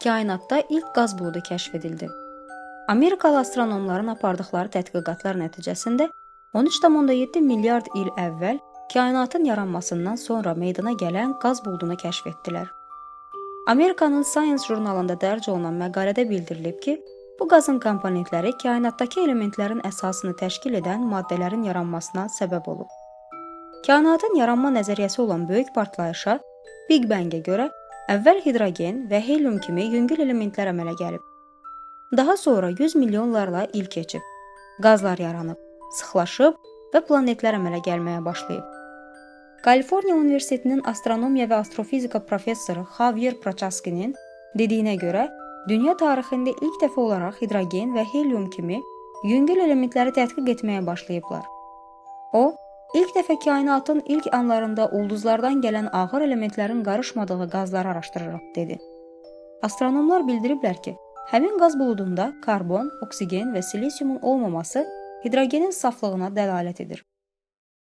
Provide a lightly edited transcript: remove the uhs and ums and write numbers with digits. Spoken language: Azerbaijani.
kainatda ilk qaz buludu kəşf edildi. Amerikalı astronomların apardıqları tədqiqatlar nəticəsində 13,7 milyard il əvvəl kainatın yaranmasından sonra meydana gələn qaz buludunu kəşf etdilər. Amerikanın Science jurnalında dərc olunan məqalədə bildirilib ki, bu qazın komponentləri kainatdakı elementlərin əsasını təşkil edən maddələrin yaranmasına səbəb olub. Kainatın yaranma nəzəriyyəsi olan böyük partlayışa, Big Bang-ə görə əvvəl hidrogen və helium kimi yüngül elementlər əmələ gəlib. Daha sonra 100 milyonlarla il keçib, qazlar yaranıb, sıxlaşıb və planetlər əmələ gəlməyə başlayıb. Kaliforniya Universitetinin astronomiya və astrofizika professoru Javier Prochaskinin dediyinə görə, dünya tarixində ilk dəfə olaraq hidrogen və helium kimi yüngül elementləri tədqiq etməyə başlayıblar. O, ilk dəfə kainatın ilk anlarında ulduzlardan gələn ağır elementlərin qarışmadığı qazları araşdırırıq, dedi. Astronomlar bildiriblər ki, həmin qaz buludunda karbon, oksigen və silisiumun olmaması hidrogenin saflığına dəlalət edir.